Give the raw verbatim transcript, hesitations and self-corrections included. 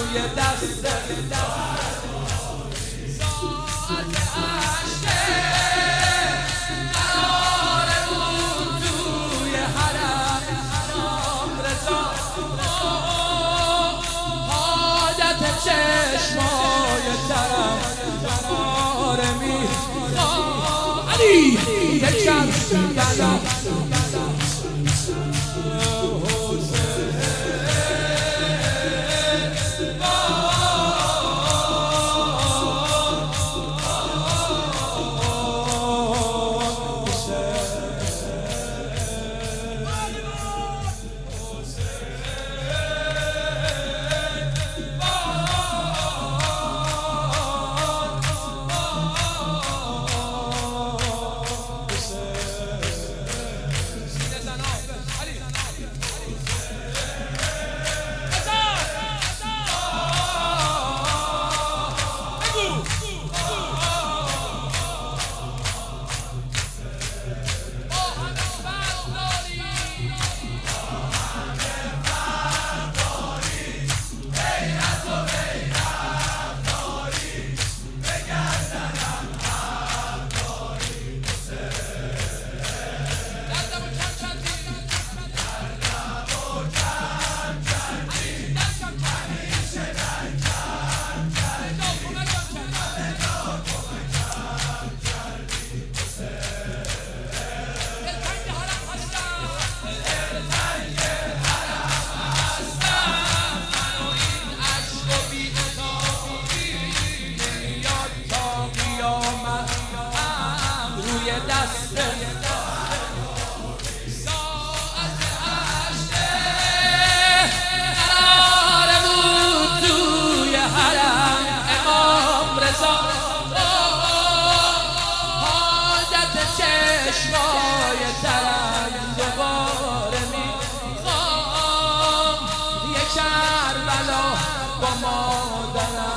روی دست ساعت هشته قرار بود توی حرم امام رضا حاجت چشمای ترم قرار میخوام علی یک شب بلا دست ساعت هشته قرار بود توی حرم امام رضا حاجت چشمای ترم دوباره میخوام یک کربلا با مادرم